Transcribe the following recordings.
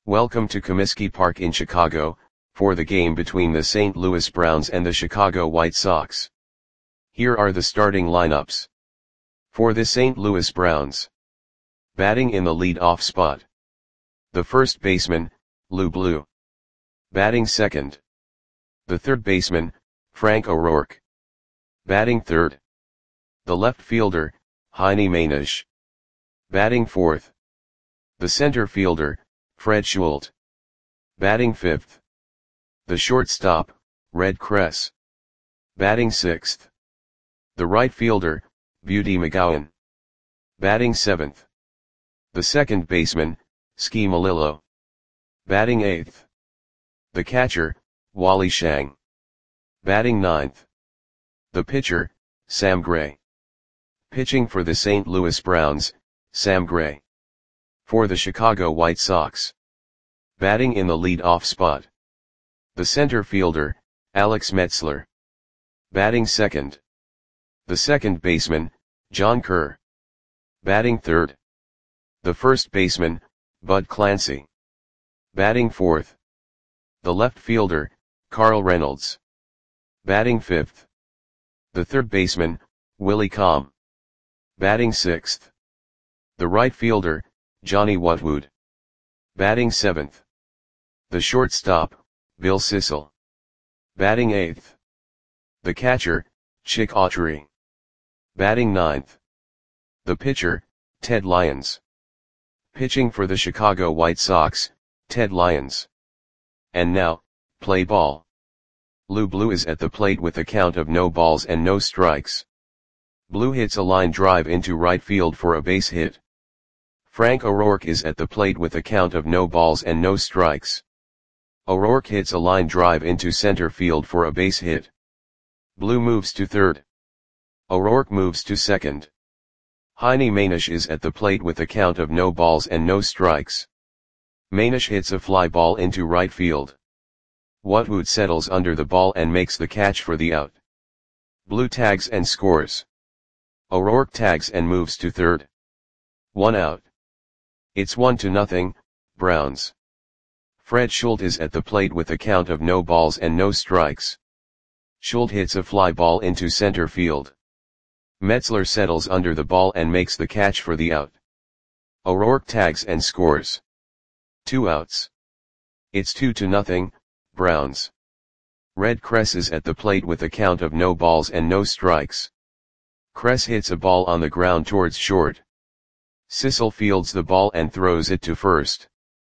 Welcome to Comiskey Park in Chicago, for the game between the St. Louis Browns and the Chicago White Sox. Here are the starting lineups. For the St. Louis Browns. Batting in the lead-off spot. The first baseman, Lou Blue. Batting second. The third baseman, Frank O'Rourke. Batting third. The left fielder, Heine Mainisch. Batting fourth. The center fielder, Fred Schult. Batting fifth. The shortstop, Red Kress. Batting sixth. The right fielder, Beauty McGowan. Batting seventh. The second baseman, Ski Melillo. Batting eighth. The catcher, Wally Schang. Batting ninth. The pitcher, Sam Gray. Pitching for the St. Louis Browns, Sam Gray. For the Chicago White Sox. Batting in the lead-off spot. The center fielder, Alex Metzler. Batting second. The second baseman, John Kerr. Batting third. The first baseman, Bud Clancy. Batting fourth. The left fielder, Carl Reynolds. Batting fifth. The third baseman, Willie Comm. Batting sixth. The right fielder, Johnny Watwood. Batting seventh. The shortstop, Bill Sissel. Batting eighth. The catcher, Chick Autry. Batting ninth. The pitcher, Ted Lyons. Pitching for the Chicago White Sox, Ted Lyons. And now, play ball. Lou Blue is at the plate with a count of no balls and no strikes. Blue hits a line drive into right field for a base hit. Frank O'Rourke is at the plate with a count of no balls and no strikes. O'Rourke hits a line drive into center field for a base hit. Blue moves to third. O'Rourke moves to second. Heine Mainisch is at the plate with a count of no balls and no strikes. Mainisch hits a fly ball into right field. Watwood settles under the ball and makes the catch for the out. Blue tags and scores. O'Rourke tags and moves to third. 1 out. It's 1-0, Browns. Fred Schult is at the plate with a count of no balls and no strikes. Schult hits a fly ball into center field. Metzler settles under the ball and makes the catch for the out. O'Rourke tags and scores. 2 outs. It's 2-0, Browns. Red Kress is at the plate with a count of no balls and no strikes. Kress hits a ball on the ground towards short. Sissel fields the ball and throws it to first.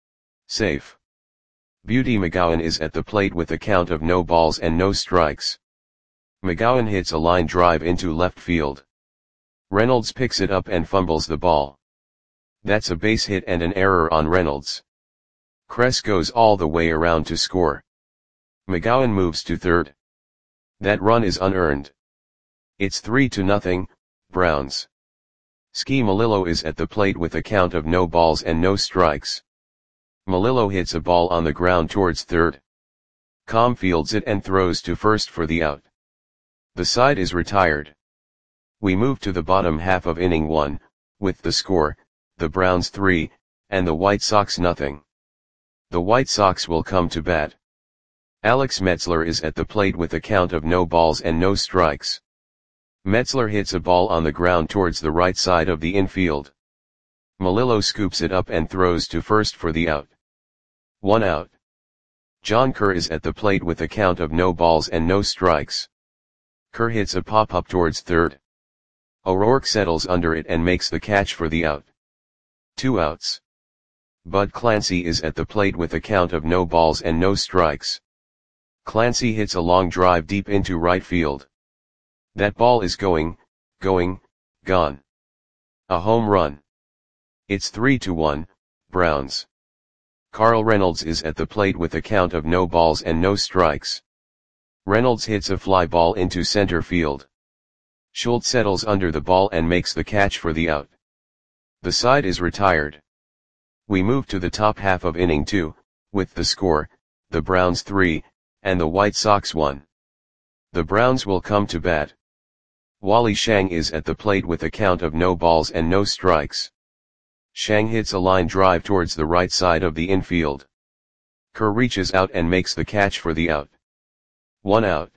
Safe. Beauty McGowan is at the plate with a count of no balls and no strikes. McGowan hits a line drive into left field. Reynolds picks it up and fumbles the ball. That's a base hit and an error on Reynolds. Kress goes all the way around to score. McGowan moves to third. That run is unearned. It's 3-0, Browns. Ski Melillo is at the plate with a count of no balls and no strikes. Melillo hits a ball on the ground towards third. Comm fields it and throws to first for the out. The side is retired. We move to the bottom half of inning 1, with the score, the Browns 3, and the White Sox nothing. The White Sox will come to bat. Alex Metzler is at the plate with a count of no balls and no strikes. Metzler hits a ball on the ground towards the right side of the infield. Melillo scoops it up and throws to first for the out. 1 out. John Kerr is at the plate with a count of no balls and no strikes. Kerr hits a pop-up towards third. O'Rourke settles under it and makes the catch for the out. 2 outs. Bud Clancy is at the plate with a count of no balls and no strikes. Clancy hits a long drive deep into right field. That ball is gone. A home run. It's 3-1, Browns. Carl Reynolds is at the plate with a count of no balls and no strikes. Reynolds hits a fly ball into center field. Schult settles under the ball and makes the catch for the out. The side is retired. We move to the top half of inning 2, with the score, the Browns 3, and the White Sox 1. The Browns will come to bat. Wally Schang is at the plate with a count of no balls and no strikes. Shang hits a line drive towards the right side of the infield. Kerr reaches out and makes the catch for the out. 1 out.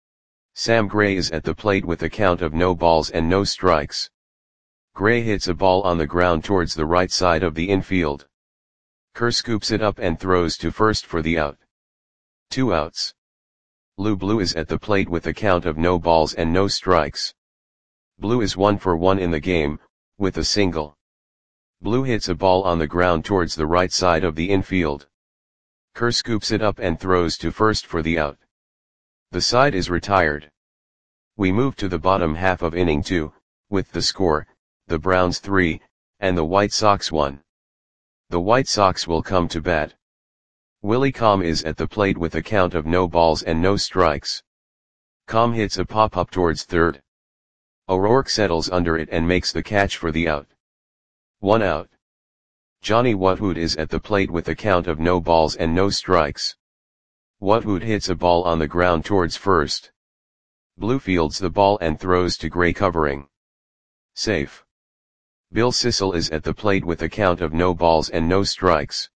Sam Gray is at the plate with a count of no balls and no strikes. Gray hits a ball on the ground towards the right side of the infield. Kerr scoops it up and throws to first for the out. 2 outs. Lou Blue is at the plate with a count of no balls and no strikes. Blue is 1 for 1 in the game, with a single. Blue hits a ball on the ground towards the right side of the infield. Kerr scoops it up and throws to first for the out. The side is retired. We move to the bottom half of inning 2, with the score, the Browns 3, and the White Sox 1. The White Sox will come to bat. Willie Comm is at the plate with a count of no balls and no strikes. Comm hits a pop-up towards third. O'Rourke settles under it and makes the catch for the out. 1 out. Johnny Wutwood is at the plate with a count of no balls and no strikes. Wutwood hits a ball on the ground towards first. Blue fields the ball and throws to Gray covering. Safe. Bill Sissel is at the plate with a count of no balls and no strikes.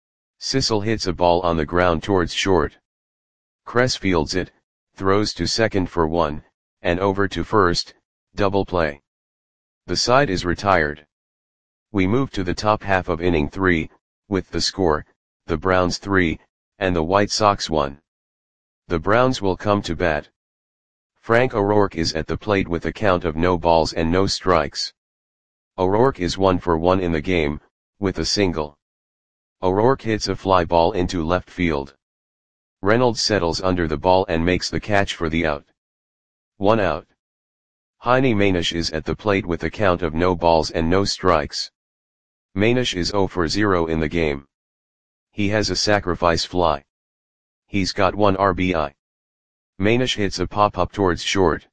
Sissel hits a ball on the ground towards short. Kress fields it, throws to second for 1, and over to first, double play. The side is retired. We move to the top half of inning 3, with the score, the Browns 3, and the White Sox 1. The Browns will come to bat. Frank O'Rourke is at the plate with a count of no balls and no strikes. O'Rourke is 1 for 1 in the game, with a single. O'Rourke hits a fly ball into left field. Reynolds settles under the ball and makes the catch for the out. 1 out. Heine Manish is at the plate with a count of no balls and no strikes. Manish is 0 for 0 in the game. He has a sacrifice fly. He's got 1 RBI. Manish hits a pop-up towards short.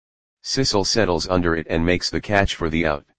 Sissel settles under it and makes the catch for the out.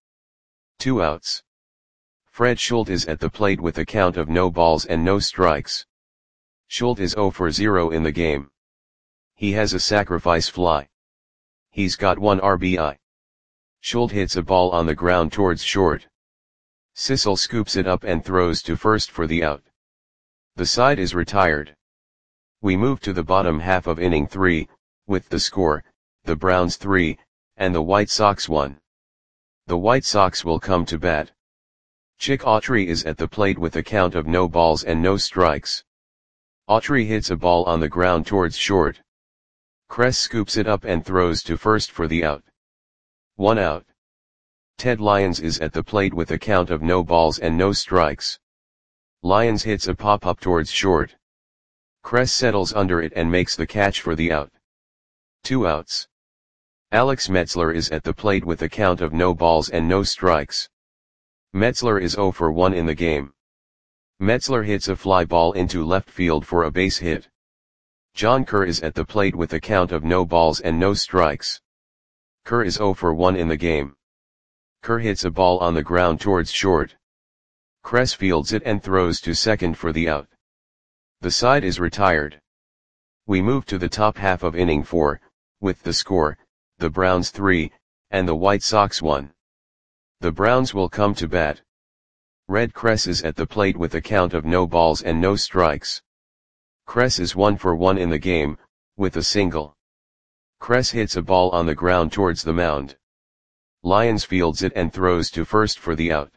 2 outs. Fred Schultz is at the plate with a count of no balls and no strikes. Schultz is 0 for 0 in the game. He has a sacrifice fly. He's got 1 RBI. Schultz hits a ball on the ground towards short. Sissel scoops it up and throws to first for the out. The side is retired. We move to the bottom half of inning 3, with the score, the Browns 3, and the White Sox 1. The White Sox will come to bat. Chick Autry is at the plate with a count of no balls and no strikes. Autry hits a ball on the ground towards short. Kress scoops it up and throws to first for the out. 1 out. Ted Lyons is at the plate with a count of no balls and no strikes. Lyons hits a pop-up towards short. Kress settles under it and makes the catch for the out. 2 outs. Alex Metzler is at the plate with a count of no balls and no strikes. Metzler is 0 for 1 in the game. Metzler hits a fly ball into left field for a base hit. John Kerr is at the plate with a count of no balls and no strikes. Kerr is 0 for 1 in the game. Kerr hits a ball on the ground towards short. Kress fields it and throws to second for the out. The side is retired. We move to the top half of inning 4, with the score, the Browns 3, and the White Sox 1. The Browns will come to bat. Red Kress is at the plate with a count of no balls and no strikes. Kress is 1 for 1 in the game, with a single. Kress hits a ball on the ground towards the mound. Lyons fields it and throws to first for the out.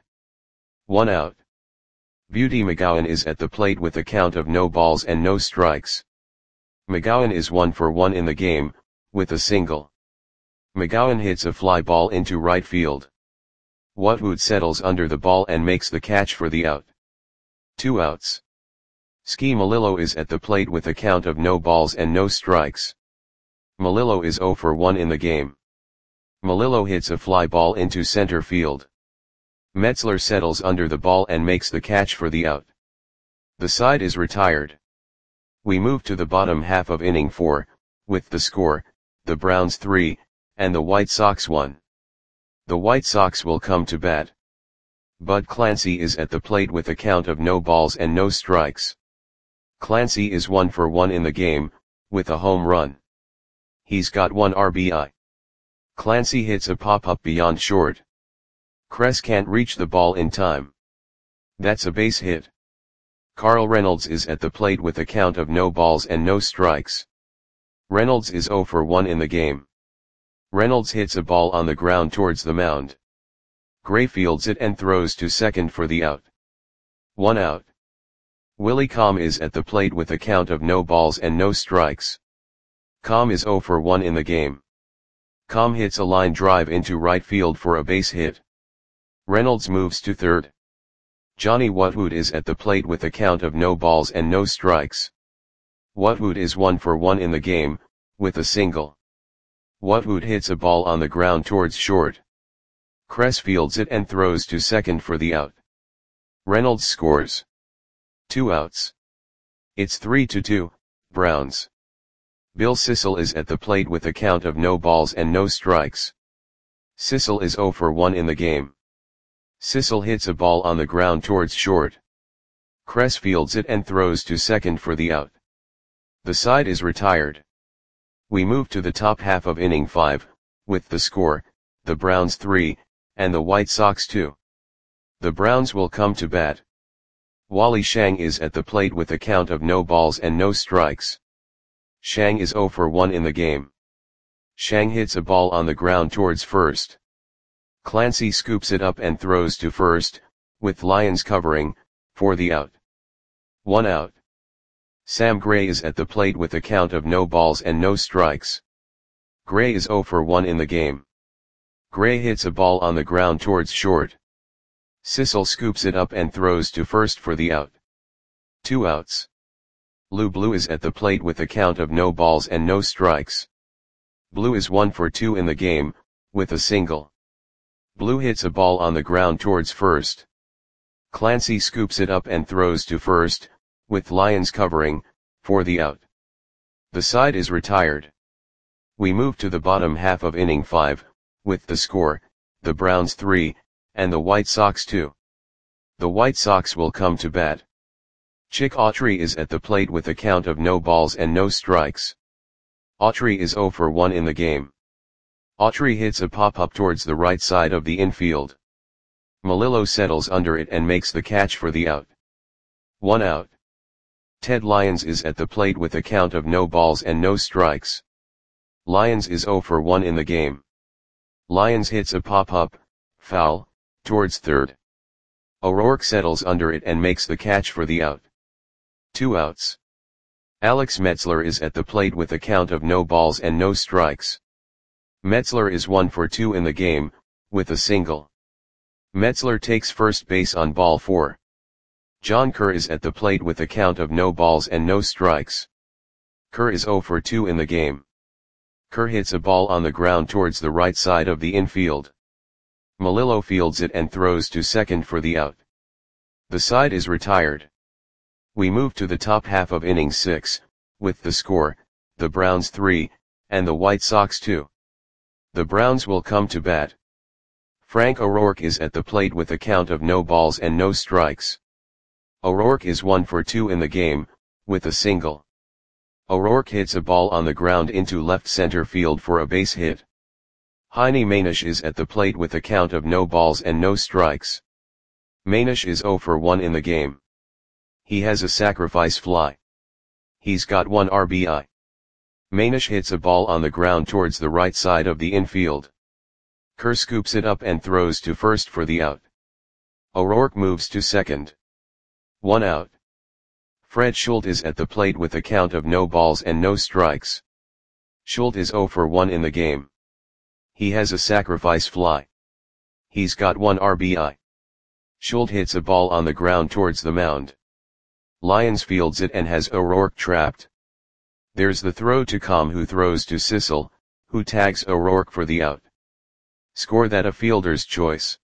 1 out. Beauty McGowan is at the plate with a count of no balls and no strikes. McGowan is 1 for 1 in the game, with a single. McGowan hits a fly ball into right field. Wutwood settles under the ball and makes the catch for the out. 2 outs. Ski Melillo is at the plate with a count of no balls and no strikes. Melillo is 0 for 1 in the game. Melillo hits a fly ball into center field. Metzler settles under the ball and makes the catch for the out. The side is retired. We move to the bottom half of inning 4, with the score, the Browns 3, and the White Sox 1. The White Sox will come to bat. Bud Clancy is at the plate with a count of no balls and no strikes. Clancy is 1 for 1 in the game, with a home run. He's got 1 RBI. Clancy hits a pop-up beyond short. Kress can't reach the ball in time. That's a base hit. Carl Reynolds is at the plate with a count of no balls and no strikes. Reynolds is 0 for 1 in the game. Reynolds hits a ball on the ground towards the mound. Gray fields it and throws to second for the out. 1 out. Willie Comm is at the plate with a count of no balls and no strikes. Comm is 0 for 1 in the game. Comm hits a line drive into right field for a base hit. Reynolds moves to third. Johnny Whatwood is at the plate with a count of no balls and no strikes. Whatwood is 1 for 1 in the game, with a single. Whatwood hits a ball on the ground towards short. Kress fields it and throws to second for the out. Reynolds scores. 2 outs. It's 3-2, Browns. Bill Sissel is at the plate with a count of no balls and no strikes. Sissel is 0 for 1 in the game. Sissel hits a ball on the ground towards short. Kress fields it and throws to second for the out. The side is retired. We move to the top half of inning 5, with the score, the Browns 3, and the White Sox 2. The Browns will come to bat. Wally Shang is at the plate with a count of no balls and no strikes. Shang is 0 for 1 in the game. Shang hits a ball on the ground towards first. Clancy scoops it up and throws to first, with Lyons covering, for the out. 1 out. Sam Gray is at the plate with a count of no balls and no strikes. Gray is 0 for 1 in the game. Gray hits a ball on the ground towards short. Sissel scoops it up and throws to first for the out. 2 outs. Lou Blue is at the plate with a count of no balls and no strikes. Blue is 1 for 2 in the game, with a single. Blue hits a ball on the ground towards first. Clancy scoops it up and throws to first, with Lyons covering, for the out. The side is retired. We move to the bottom half of inning 5, with the score, the Browns 3, and the White Sox 2. The White Sox will come to bat. Chick Autry is at the plate with a count of no balls and no strikes. Autry is 0 for 1 in the game. Autry hits a pop-up towards the right side of the infield. Melillo settles under it and makes the catch for the out. 1 out. Ted Lyons is at the plate with a count of no balls and no strikes. Lyons is 0 for 1 in the game. Lyons hits a pop-up, foul, towards third. O'Rourke settles under it and makes the catch for the out. 2 outs. Alex Metzler is at the plate with a count of no balls and no strikes. Metzler is 1 for 2 in the game, with a single. Metzler takes first base on ball 4. John Kerr is at the plate with a count of no balls and no strikes. Kerr is 0 for 2 in the game. Kerr hits a ball on the ground towards the right side of the infield. Melillo fields it and throws to second for the out. The side is retired. We move to the top half of inning 6, with the score, the Browns 3, and the White Sox 2. The Browns will come to bat. Frank O'Rourke is at the plate with a count of no balls and no strikes. O'Rourke is 1 for 2 in the game, with a single. O'Rourke hits a ball on the ground into left center field for a base hit. Heine Manish is at the plate with a count of no balls and no strikes. Manish is 0 for 1 in the game. He has a sacrifice fly. He's got 1 RBI. Manish hits a ball on the ground towards the right side of the infield. Kerr scoops it up and throws to first for the out. O'Rourke moves to second. 1 out. Fred Schultz is at the plate with a count of no balls and no strikes. Schultz is 0 for 1 in the game. He has a sacrifice fly. He's got 1 RBI. Schultz hits a ball on the ground towards the mound. Lyons fields it and has O'Rourke trapped. There's the throw to Comm, who throws to Sissel, who tags O'Rourke for the out. Score that a fielder's choice.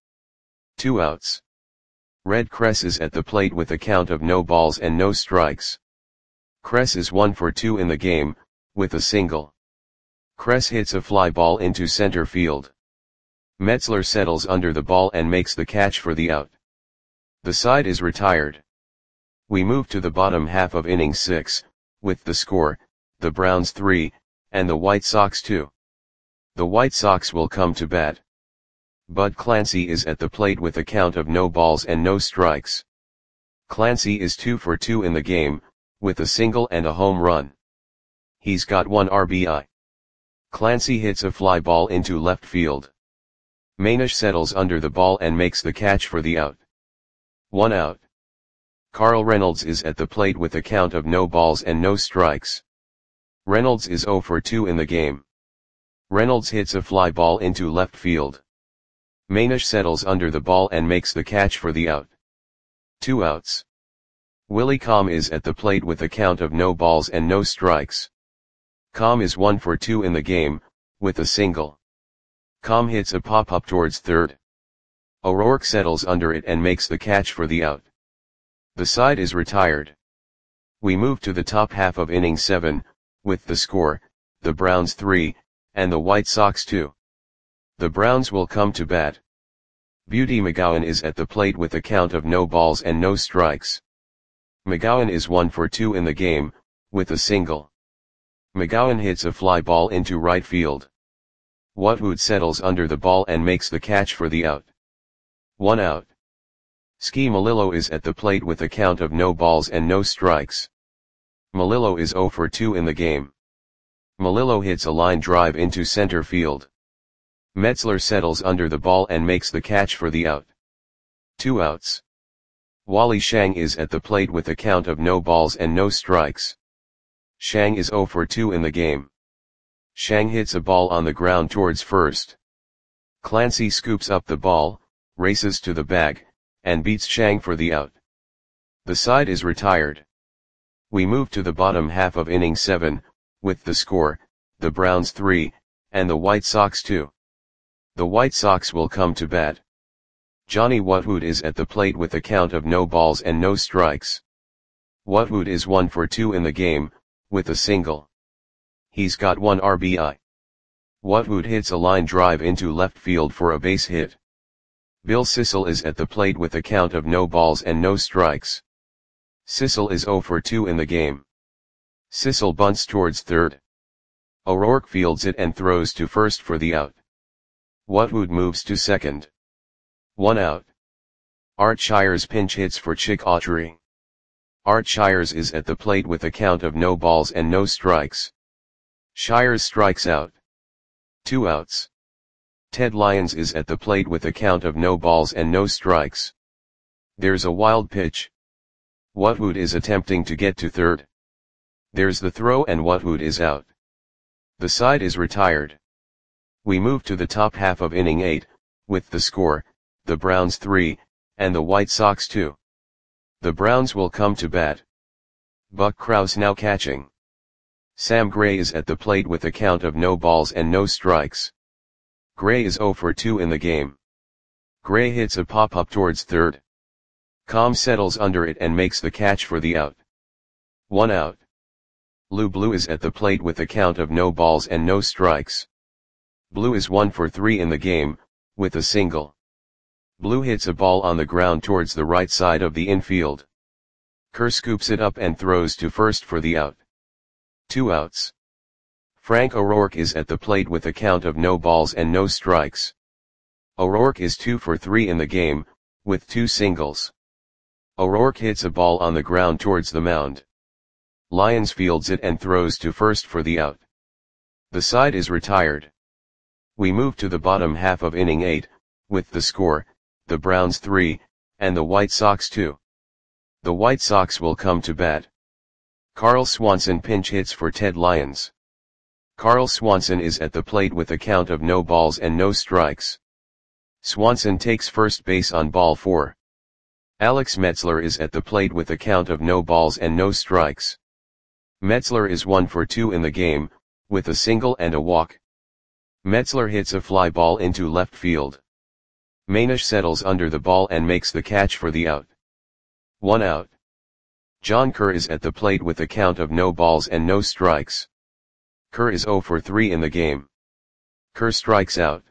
2 outs. Red Kress is at the plate with a count of no balls and no strikes. Kress is 1 for 2 in the game, with a single. Kress hits a fly ball into center field. Metzler settles under the ball and makes the catch for the out. The side is retired. We move to the bottom half of inning 6, with the score, the Browns 3, and the White Sox 2. The White Sox will come to bat. Bud Clancy is at the plate with a count of no balls and no strikes. Clancy is 2 for 2 in the game, with a single and a home run. He's got 1 RBI. Clancy hits a fly ball into left field. Manish settles under the ball and makes the catch for the out. 1 out. Carl Reynolds is at the plate with a count of no balls and no strikes. Reynolds is 0 for 2 in the game. Reynolds hits a fly ball into left field. Manish settles under the ball and makes the catch for the out. 2 outs. Willie Calm is at the plate with a count of no balls and no strikes. Calm is 1 for 2 in the game, with a single. Calm hits a pop-up towards third. O'Rourke settles under it and makes the catch for the out. The side is retired. We move to the top half of inning 7, with the score, the Browns 3, and the White Sox 2. The Browns will come to bat. Beauty McGowan is at the plate with a count of no balls and no strikes. McGowan is 1 for 2 in the game, with a single. McGowan hits a fly ball into right field. Watwood settles under the ball and makes the catch for the out. 1 out. Ski Melillo is at the plate with a count of no balls and no strikes. Melillo is 0 for 2 in the game. Melillo hits a line drive into center field. Metzler settles under the ball and makes the catch for the out. 2 outs. Wally Shang is at the plate with a count of no balls and no strikes. Shang is 0 for 2 in the game. Shang hits a ball on the ground towards first. Clancy scoops up the ball, races to the bag, and beats Shang for the out. The side is retired. We move to the bottom half of inning 7, with the score, the Browns 3, and the White Sox 2. The White Sox will come to bat. Johnny Watwood is at the plate with a count of no balls and no strikes. Watwood is 1 for 2 in the game, with a single. He's got 1 RBI. Watwood hits a line drive into left field for a base hit. Bill Sissel is at the plate with a count of no balls and no strikes. Sissel is 0 for 2 in the game. Sissel bunts towards third. O'Rourke fields it and throws to first for the out. Watwood moves to second. 1 out. Art Shires pinch hits for Chick Autry. Art Shires is at the plate with a count of no balls and no strikes. Shires strikes out. 2 outs. Ted Lyons is at the plate with a count of no balls and no strikes. There's a wild pitch. Watwood is attempting to get to third. There's the throw and Watwood is out. The side is retired. We move to the top half of inning 8, with the score, the Browns 3, and the White Sox 2. The Browns will come to bat. Buck Krause now catching. Sam Gray is at the plate with a count of no balls and no strikes. Gray is 0 for 2 in the game. Gray hits a pop-up towards third. Calm settles under it and makes the catch for the out. 1 out. Lou Blue is at the plate with a count of no balls and no strikes. Blue is 1 for 3 in the game, with a single. Blue hits a ball on the ground towards the right side of the infield. Kerr scoops it up and throws to first for the out. 2 outs. Frank O'Rourke is at the plate with a count of no balls and no strikes. O'Rourke is 2 for 3 in the game, with 2 singles. O'Rourke hits a ball on the ground towards the mound. Lyons fields it and throws to first for the out. The side is retired. We move to the bottom half of inning 8, with the score, the Browns 3, and the White Sox 2. The White Sox will come to bat. Carl Swanson pinch hits for Ted Lyons. Carl Swanson is at the plate with a count of no balls and no strikes. Swanson takes first base on ball 4. Alex Metzler is at the plate with a count of no balls and no strikes. Metzler is 1 for 2 in the game, with a single and a walk. Metzler hits a fly ball into left field. Manish settles under the ball and makes the catch for the out. 1 out. John Kerr is at the plate with a count of no balls and no strikes. Kerr is 0 for 3 in the game. Kerr strikes out.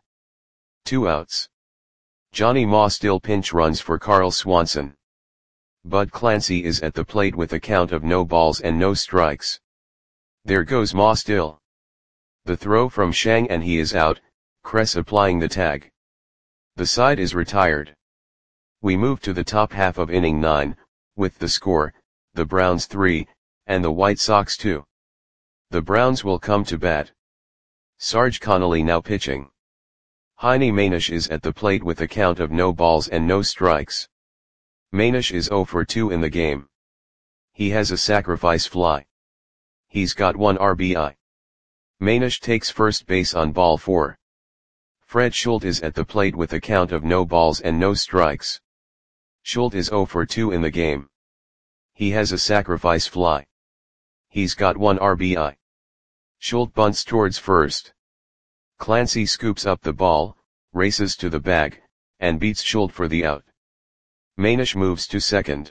2 outs. Johnny Ma still pinch runs for Carl Swanson. Bud Clancy is at the plate with a count of no balls and no strikes. There goes Ma still. The throw from Shang and he is out, Kress applying the tag. The side is retired. We move to the top half of inning 9, with the score, the Browns 3, and the White Sox 2. The Browns will come to bat. Sarge Connolly now pitching. Heine Manish is at the plate with a count of no balls and no strikes. Manish is 0 for 2 in the game. He has a sacrifice fly. He's got 1 RBI. Manish takes first base on ball 4. Fred Schultz is at the plate with a count of no balls and no strikes. Schultz is 0 for 2 in the game. He has a sacrifice fly. He's got 1 RBI. Schultz bunts towards first. Clancy scoops up the ball, races to the bag, and beats Schultz for the out. Manish moves to second.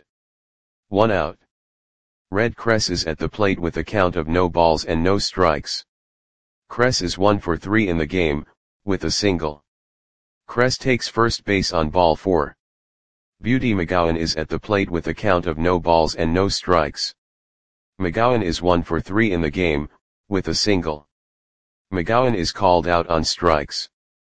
1 out. Red Kress is at the plate with a count of no balls and no strikes. Kress is 1 for 3 in the game, with a single. Kress takes first base on ball 4. Beauty McGowan is at the plate with a count of no balls and no strikes. McGowan is 1 for 3 in the game, with a single. McGowan is called out on strikes.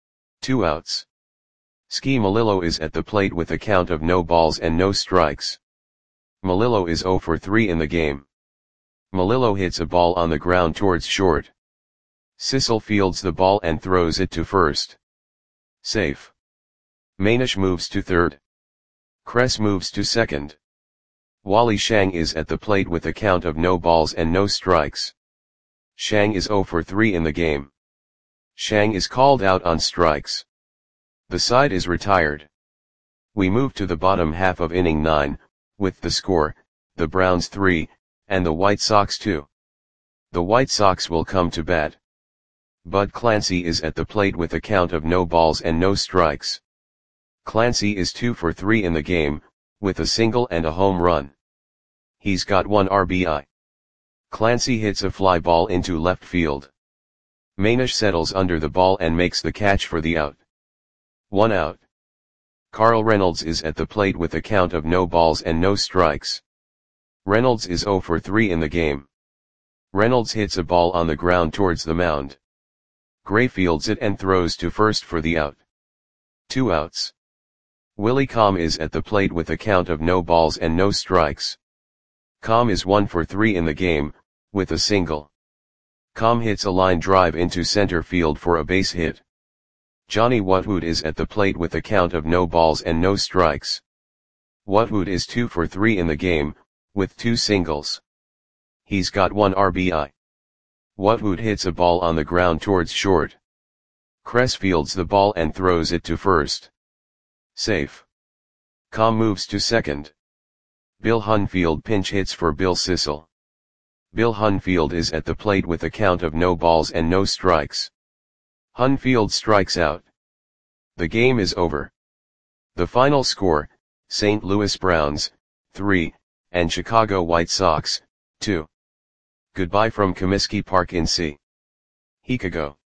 2 outs. Ski Melillo is at the plate with a count of no balls and no strikes. Melillo is 0 for 3 in the game. Melillo hits a ball on the ground towards short. Sissel fields the ball and throws it to first. Safe. Manish moves to third. Kress moves to second. Wally Shang is at the plate with a count of no balls and no strikes. Shang is 0 for 3 in the game. Shang is called out on strikes. The side is retired. We move to the bottom half of inning 9, with the score, the Browns 3, and the White Sox 2. The White Sox will come to bat. Bud Clancy is at the plate with a count of no balls and no strikes. Clancy is 2 for 3 in the game, with a single and a home run. He's got 1 RBI. Clancy hits a fly ball into left field. Manish settles under the ball and makes the catch for the out. 1 out. Carl Reynolds is at the plate with a count of no balls and no strikes. Reynolds is 0 for 3 in the game. Reynolds hits a ball on the ground towards the mound. Gray fields it and throws to first for the out. 2 outs. Willie Comm is at the plate with a count of no balls and no strikes. Comm is 1 for 3 in the game, with a single. Comm hits a line drive into center field for a base hit. Johnny Wutwood is at the plate with a count of no balls and no strikes. Wutwood is 2 for 3 in the game, with 2 singles. He's got 1 RBI. Wutwood hits a ball on the ground towards short. Kress fields the ball and throws it to first. Safe. Comm moves to second. Bill Hunfield pinch hits for Bill Sissel. Bill Hunfield is at the plate with a count of no balls and no strikes. Hunfield strikes out. The game is over. The final score, St. Louis Browns, 3, and Chicago White Sox, 2. Goodbye from Comiskey Park in Chicago.